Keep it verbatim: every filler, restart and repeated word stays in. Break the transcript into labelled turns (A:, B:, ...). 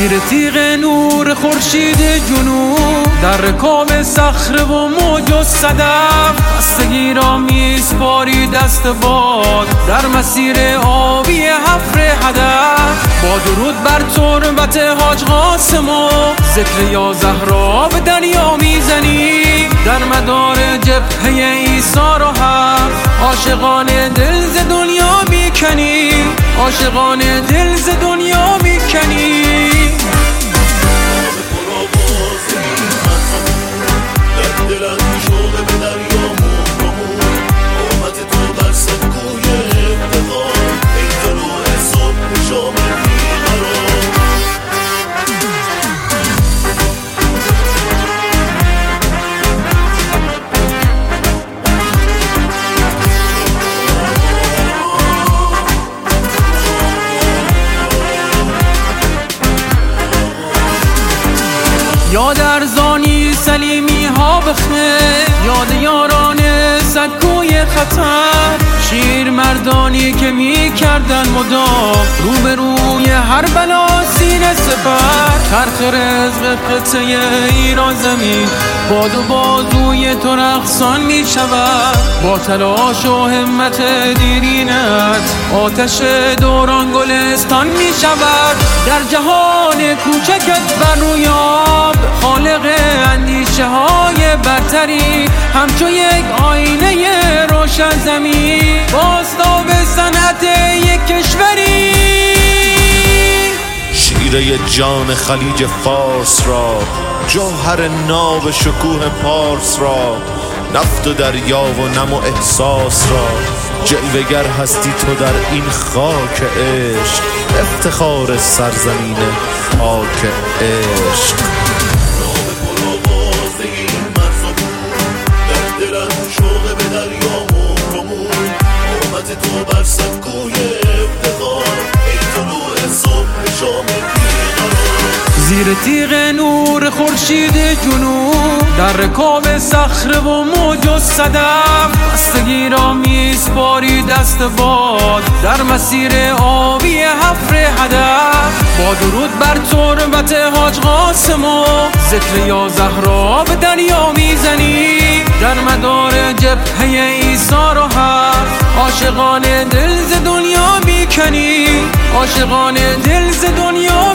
A: زیر تیغ نور خورشید جنوب، در رکاب صخره و موج و صدف، خستگی را میسپاری دست باد در مسیر آبی حفر هدف. با درود بر تربت حاج قاسم و ذکر یا زهرا به دریا میزنی، در مدار جبهه عیسی را حق عاشقان دل ز دنیا میکنی، عاشقان دل ز دنیا میکنی. یاد ارزانی سلیمی ها بخه، یاد یاران سکوی خطر، شیر مردانی که می کردن مدام روبروی هر بلا سینه سپر. چرخ رزق قطعه ایران زمین باد و بازوی تو رقصان می شود، با تلاش و همت دیرینت آتش دوران گلستان می شود. در جهان کوچکت بر رویاب خالق اندیشه های برتری، همچو یک آینه روشن زمین بازتاب صنعت یک کشوری.
B: شیره جان خلیج فارس را، جوهر ناب شکوه پارس را، نفت و دریا و نم و احساس را، جلوگر هستی تو در این خاک عشق، افتخار سرزمین پاک عشق.
A: زیر تیغ نور خورشید جنوب، در رکاب صخره و موج و صدف، خستگی را میسپاری دست باد در مسیر آبی حفر هدف. با درود بر تربت حاج قاسم و ذکر یا زهرا به دریا میزنی، در مدار جبهه عیسی را حق عاشقان دل ز دنیا میکنی، عاشقان دل ز دنیا